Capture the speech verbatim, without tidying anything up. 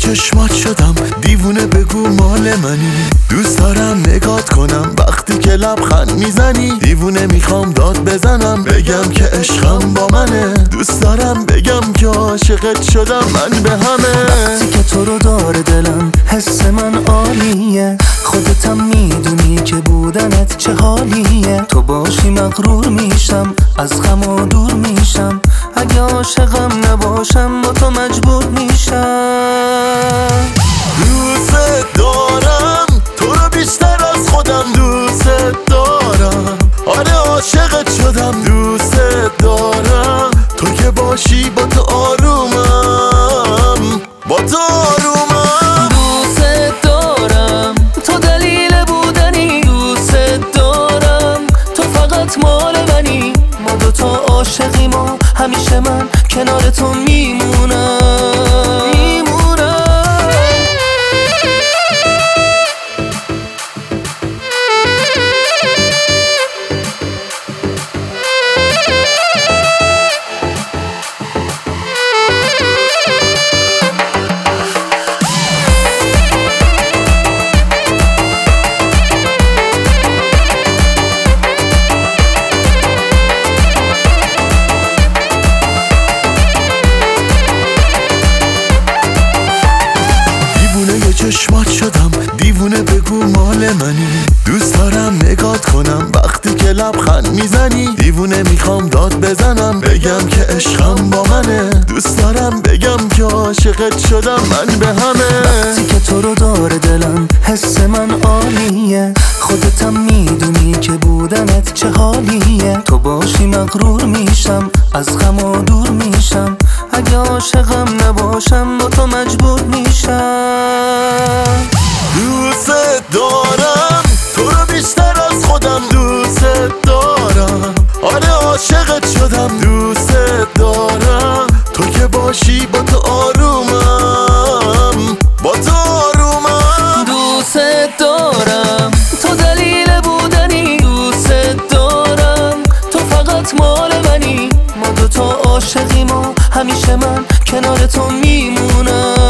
چشمات شدم دیوونه، بگو مال منی. دوست دارم نگات کنم وقتی که لبخند میزنی. دیوونه میخوام داد بزنم بگم که عشقم با منه. دوست دارم بگم که عاشقت شدم من به همه. وقتی که تو رو داره دلم حس من عالیه. خودتم میدونی که بودنت چه حالیه. تو باشی مغرور میشم، از غم و دور میشم. اگه عاشقم نباشم با تو مجبور میشم. دوست دارم تو رو بیشتر از خودم. دوست دارم، آره عاشقت شدم. دوست دارم تو که باشی با تو آرومم، با تو آرومم. دوست دارم تو دلیل بودنی. دوست دارم تو فقط مال منی. ما دوتا عاشقیم و همیشه من کنار تو میمونم میمونم. چشمات شدم دیوونه، بگو مال منی. دوست دارم نگات کنم وقتی که لبخند میزنی. دیوونه میخوام داد بزنم بگم که عشقم با منه. دوست دارم بگم که عاشقت شدم من به همه. وقتی که تو رو داره دلم حس من عالیه. خودتم میدونی که بودنت چه حالیه. تو باشی مغرور میشم، از غم و دور میشم. اگه عاشقم نباشم با تو مجبور میشم. دوست دارم تو رو بیشتر از خودم. دوست دارم، آره عاشقت شدم. دوست دارم تو که باشی با تو آرومم، با تو آرومم. دوست دارم تو دلیل بودنی. دوست دارم تو فقط مال منی. ما دوتا عاشقیم و همیشه من کنار تو میمونم.